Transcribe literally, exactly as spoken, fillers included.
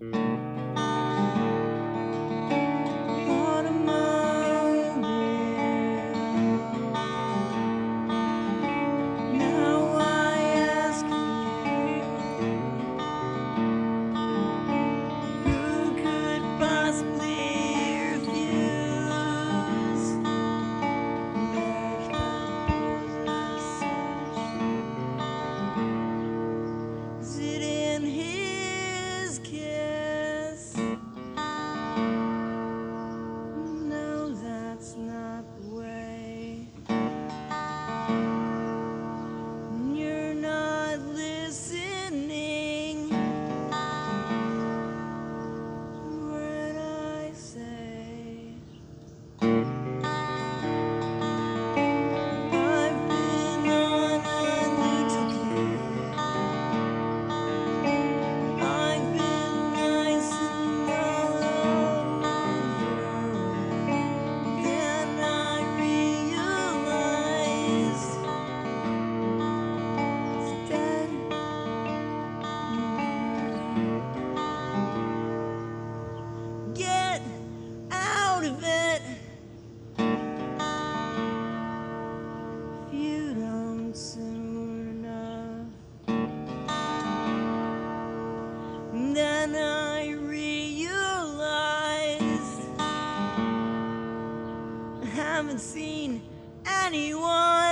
What a moment. Now I ask you, who could possibly refuse love that poses such? Is it in his kiss? No, that's not the way. You're not listening to what I say. I've been on a neutral kick. I've been nice and all over. Then I realize it's dead. Get out of it if you don't soon enough. And then I realized I haven't seen anyone